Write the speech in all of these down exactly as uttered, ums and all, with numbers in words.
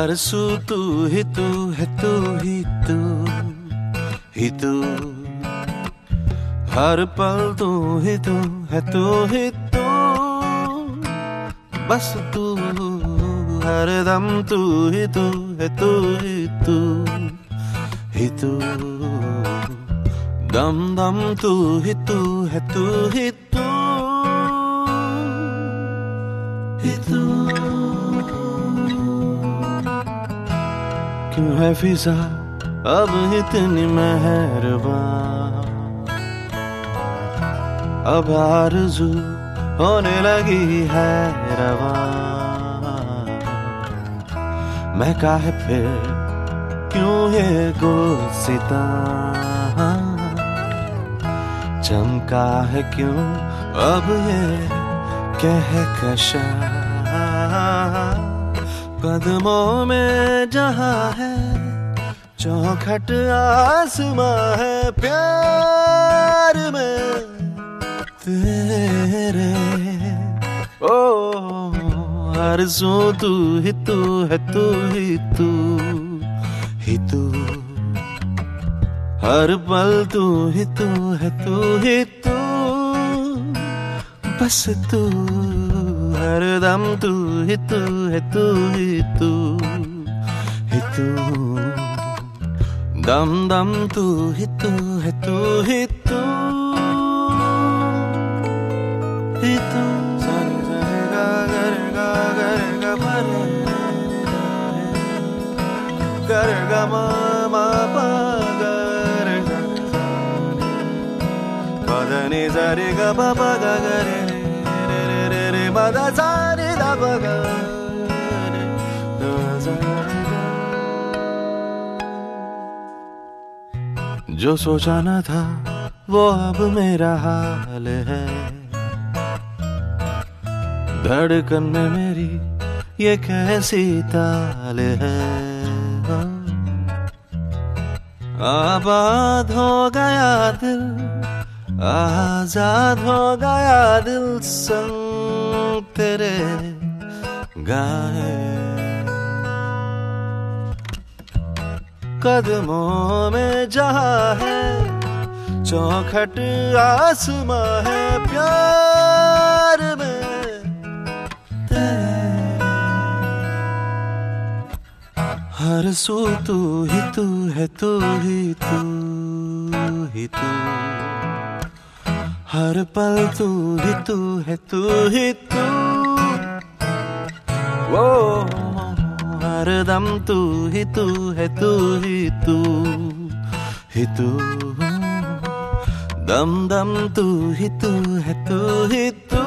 हर सू तू ही तू है, तू ही तू ही तू, हर पल तू ही तू है, तू ही तू, बस तू, हर दम तू ही तू है, तू ही तू ही तू, दम दम तू ही तू है, तू ही तू ही तू। क्यों है फिजा अब इतनी मेहरबान, अब आरज़ू होने लगी है रवां, मैं काहे फिर क्यों ये गुलसिता, चमका है क्यों अब ये कहकशा, कदमों में जहां है चौखट आसमां है, प्यार में तेरे ओ आरज़ू तू ही तू है, तू ही तू ही तू, हर पल तू ही तू है, तू ही तू, बस तू, हर दम तू ही तू है, तू ही तू ही तू, दम दम तू ही तू है, तू ही तू ही तू। गर ग म म प ग रे ग, प द नि ज रे ग प प ग ग रे रे रे रे रे म द सा रे द प ग रे द ज ग। जो सोचा न था वो अब मेरा हाल है, धड़कन में मेरी ये कैसी ताल है, आबाद हो गया दिल, आजाद हो गया दिल, संग तेरे गाए, कदमों में जहां है चौखट आसमां है, प्यार में तेरे, हर सू तू ही तू है, तू ही तू ही तू, हर पल तू ही तू है, तू ही तू, वो हर दम तू ही तू है, तू ही तू ही तू, दम दम तू ही तू है, तू ही तू।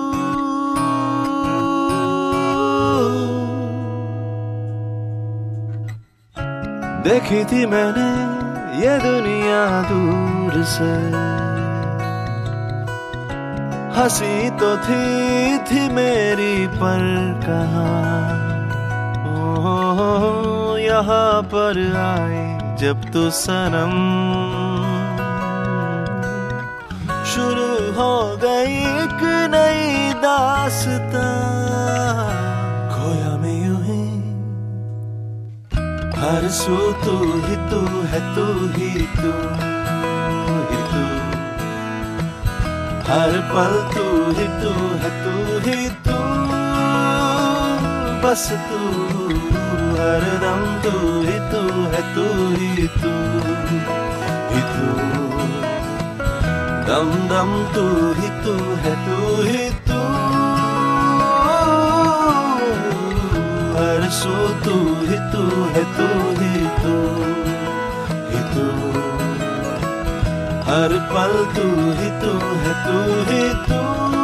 देखी थी मैंने ये दुनिया दूर से, हंसी तो थी थी मेरी पर कहाँ, ओ यहाँ पर आई जब तो सनम, शुरू हो गई एक नई दास्तां, खोया मैं यूं ही, हर सू तू ही तू है, तू ही तू ही तू, हर पल तू ही तू है, तू ही तू, बस तू, हर दम तू ही तू है, तू ही तू ही तू, दम दम तू ही तू है, तू ही तू, हर सू तू ही तू है, तू ही तू ही तू, हर पल तू ही तू है, तू ही तू।